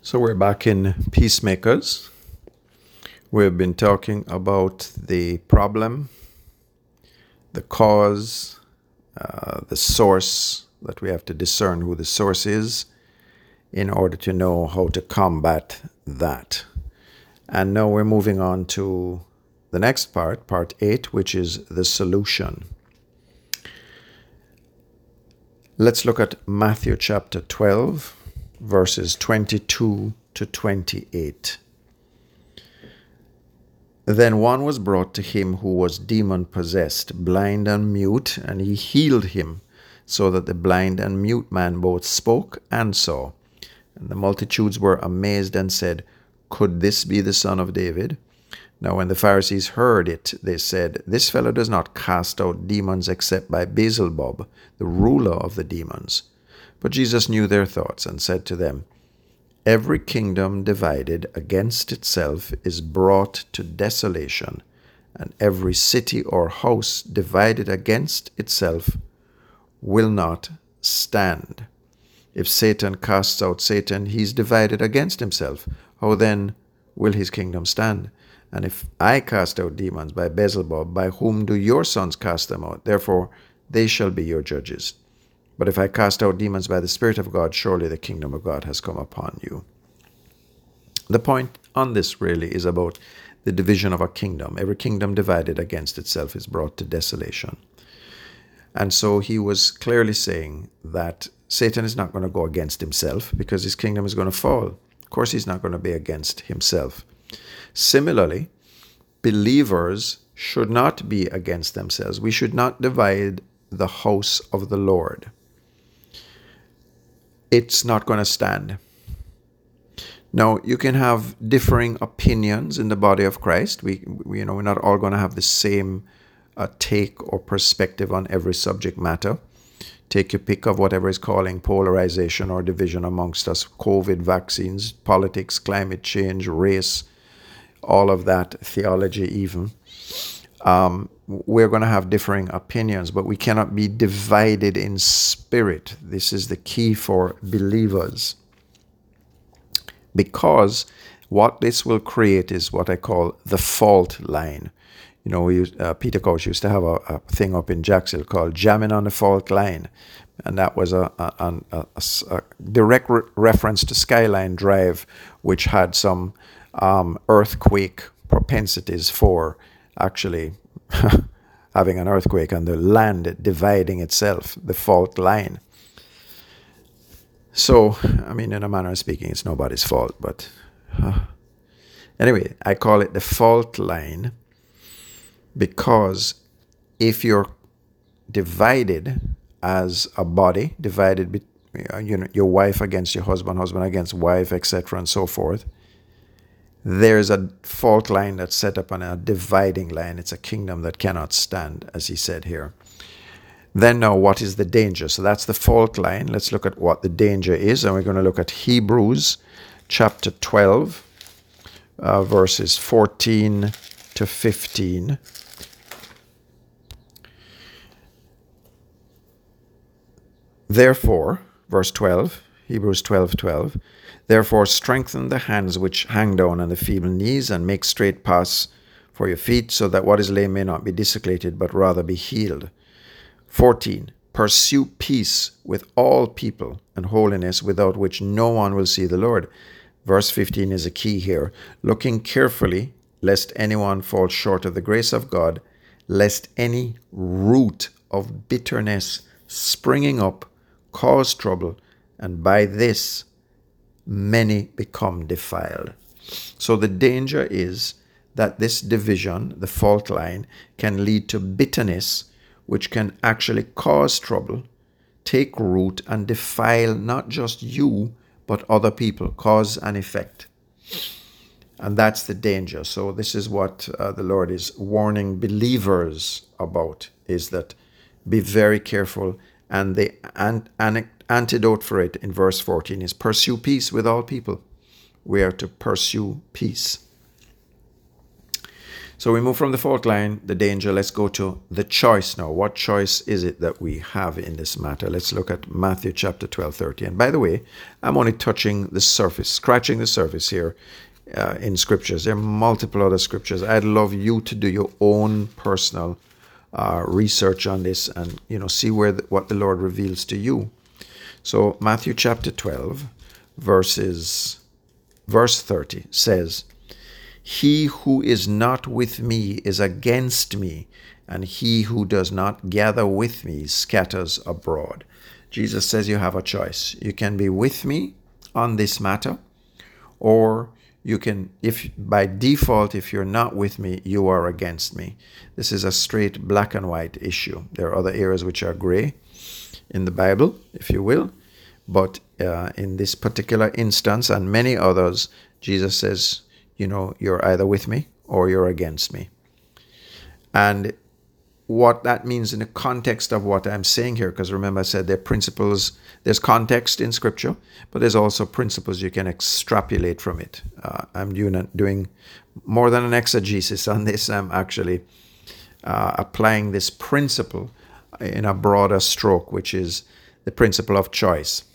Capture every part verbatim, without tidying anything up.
So we're back in Peacemakers. We've been talking about the problem, the cause, uh, the source, that we have to discern who the source is in order to know how to combat that. And now we're moving on to the next part, part eight, which is the solution. Let's look at Matthew chapter twelve, verses twenty-two to twenty-eight. Then one was brought to him who was demon-possessed, blind and mute, and he healed him, so that the blind and mute man both spoke and saw. And the multitudes were amazed and said, "Could this be the son of David?" Now when the Pharisees heard it, they said, "This fellow does not cast out demons except by Beelzebub, the ruler of the demons." But Jesus knew their thoughts and said to them, "Every kingdom divided against itself is brought to desolation, and every city or house divided against itself will not stand. If Satan casts out Satan, he is divided against himself. How then will his kingdom stand? And if I cast out demons by Beelzebub, by whom do your sons cast them out? Therefore they shall be your judges. But if I cast out demons by the Spirit of God, surely the kingdom of God has come upon you." The point on this really is about the division of a kingdom. Every kingdom divided against itself is brought to desolation. And so he was clearly saying that Satan is not going to go against himself because his kingdom is going to fall. Of course, he's not going to be against himself. Similarly, believers should not be against themselves. We should not divide the house of the Lord. It's not going to stand. Now, you can have differing opinions in the body of Christ. We, we you know, we're not all going to have the same uh, take or perspective on every subject matter. Take your pick of whatever is calling polarization or division amongst us: COVID, vaccines, politics, climate change, race, all of that, theology even. Um, we're going to have differing opinions, but we cannot be divided in spirit. This is the key for believers. Because what this will create is what I call the fault line. You know, we used, uh, Peter Couch used to have a, a thing up in Jacksonville called Jamming on the Fault Line. And that was a, a, a, a, a direct re- reference to Skyline Drive, which had some um, earthquake propensities for actually having an earthquake and the land dividing itself, the fault line. So, I mean, in a manner of speaking, it's nobody's fault, but uh, anyway, I call it the fault line because if you're divided as a body, divided, be, you know, your wife against your husband, husband against wife, et cetera, and so forth, there's a fault line that's set up on a dividing line. It's a kingdom that cannot stand, as he said here. Then now, what is the danger? So that's the fault line. Let's look at what the danger is. And we're going to look at Hebrews chapter twelve, uh, verses fourteen to fifteen. Therefore, verse twelve, Hebrews twelve, twelve. Therefore, strengthen the hands which hang down and the feeble knees, and make straight paths for your feet, so that what is lame may not be dislocated, but rather be healed. fourteen. Pursue peace with all people and holiness, without which no one will see the Lord. Verse fifteen is a key here. Looking carefully, lest anyone fall short of the grace of God, lest any root of bitterness springing up cause trouble, and by this many become defiled. So the danger is that this division, the fault line, can lead to bitterness, which can actually cause trouble, take root, and defile not just you, but other people, cause and effect. And that's the danger. So this is what uh, the Lord is warning believers about, is that be very careful. And the an- an- antidote for it in verse fourteen is pursue peace with all people. We are to pursue peace. So we move from the fault line, the danger. Let's go to the choice now. What choice is it that we have in this matter? Let's look at Matthew chapter twelve, thirty. And by the way, I'm only touching the surface, scratching the surface here uh, in scriptures. There are multiple other scriptures. I'd love you to do your own personal uh, research on this and, you know, see where the, what the Lord reveals to you. So Matthew chapter twelve, verses, verse thirty says, "He who is not with me is against me, and he who does not gather with me scatters abroad." Jesus says you have a choice. You can be with me on this matter, or you can, if by default, if you're not with me, you are against me. This is a straight black and white issue. There are other areas which are gray in the Bible, if you will, but uh, in this particular instance and many others, Jesus says, you know, you're either with me or you're against me. And what that means in the context of what I'm saying here, because remember I said there are principles, there's context in scripture, but there's also principles you can extrapolate from it. Uh, I'm doing, doing more than an exegesis on this. I'm actually uh, applying this principle in a broader stroke, which is the principle of choice.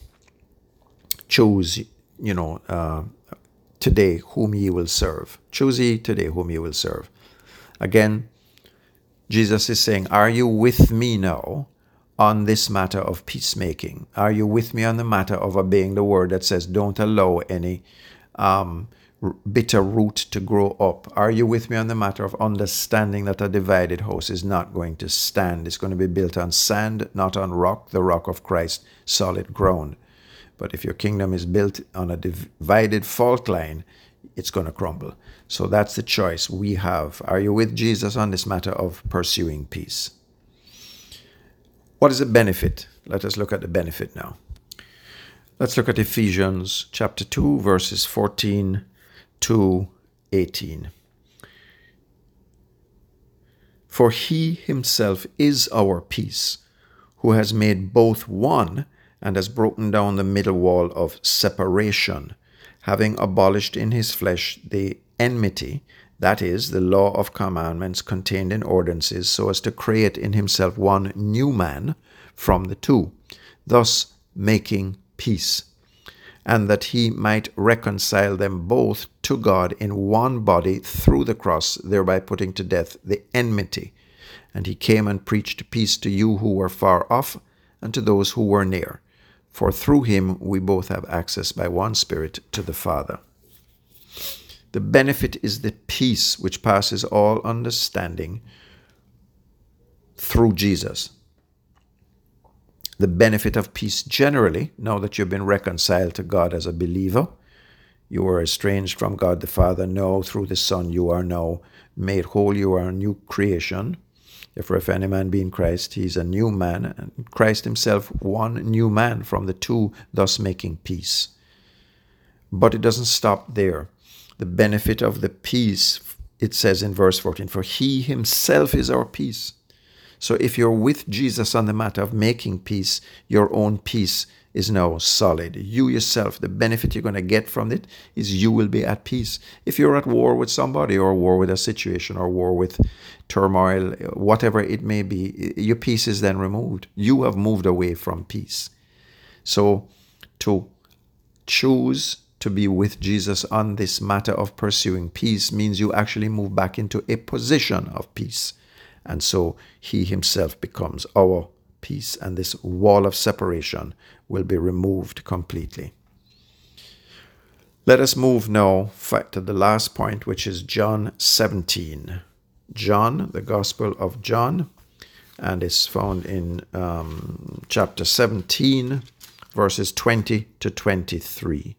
Choose, you know, uh, today whom ye will serve. Choose ye today whom ye will serve. Again, Jesus is saying, are you with me now on this matter of peacemaking? Are you with me on the matter of obeying the word that says don't allow any um, bitter root to grow up? Are you with me on the matter of understanding that a divided house is not going to stand? It's going to be built on sand, not on rock, the rock of Christ, solid ground. But if your kingdom is built on a divided fault line, it's going to crumble. So that's the choice we have. Are you with Jesus on this matter of pursuing peace? What is the benefit? Let us look at the benefit now. Let's look at Ephesians chapter two, verses fourteen to eighteen. For he himself is our peace, who has made both one and has broken down the middle wall of separation, having abolished in his flesh the enmity, that is, the law of commandments contained in ordinances, so as to create in himself one new man from the two, thus making peace, and that he might reconcile them both to God in one body through the cross, thereby putting to death the enmity. And he came and preached peace to you who were far off, and to those who were near. For through him we both have access by one Spirit to the Father. The benefit is the peace which passes all understanding through Jesus. The benefit of peace generally, now that you've been reconciled to God as a believer, you were estranged from God the Father, now through the Son you are now made whole, you are a new creation. Therefore, if any man be in Christ, he is a new man, and Christ himself one new man from the two, thus making peace. But it doesn't stop there. The benefit of the peace, it says in verse fourteen, for he himself is our peace. So if you're with Jesus on the matter of making peace, your own peace is now solid. You yourself, the benefit you're going to get from it is you will be at peace. If you're at war with somebody, or war with a situation, or war with turmoil, whatever it may be, your peace is then removed. You have moved away from peace. So to choose to be with Jesus on this matter of pursuing peace means you actually move back into a position of peace. And so he himself becomes our peace, and this wall of separation will be removed completely. Let us move now to the last point, which is John seventeen. John, the Gospel of John, and it's found in um, chapter seventeen, verses twenty to twenty-three.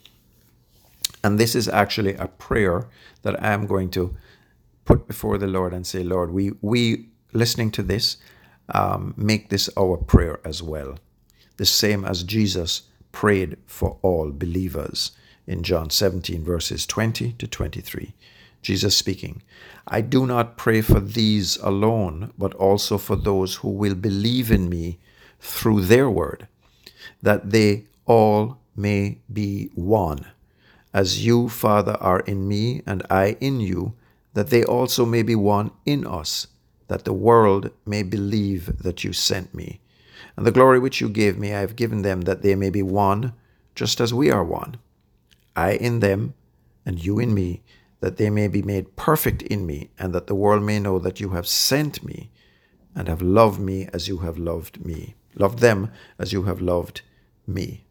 And this is actually a prayer that I am going to put before the Lord and say, Lord, we, we listening to this, um, make this our prayer as well. The same as Jesus prayed for all believers in John seventeen, verses twenty to twenty-three. Jesus speaking, I do not pray for these alone, but also for those who will believe in me through their word, that they all may be one. As you, Father, are in me and I in you, that they also may be one in us, that the world may believe that you sent me. And the glory which you gave me I have given them, that they may be one, just as we are one. I in them, and you in me, that they may be made perfect in me, and that the world may know that you have sent me, and have loved me as you have loved me, loved them as you have loved me.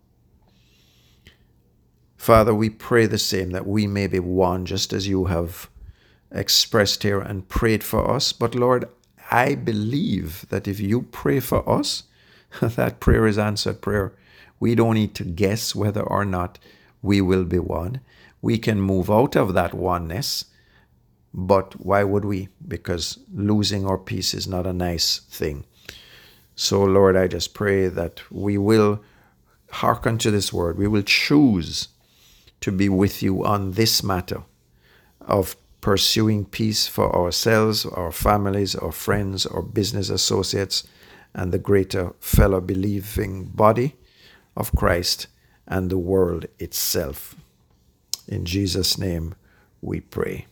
Father, we pray the same, that we may be one, just as you have expressed here and prayed for us. But Lord, I believe that if you pray for us, that prayer is answered prayer. We don't need to guess whether or not we will be one. We can move out of that oneness, but why would we? Because losing our peace is not a nice thing. So Lord, I just pray that we will hearken to this word. We will choose to be with you on this matter of pursuing peace for ourselves, our families, our friends, our business associates, and the greater fellow believing body of Christ and the world itself. In Jesus' name we pray.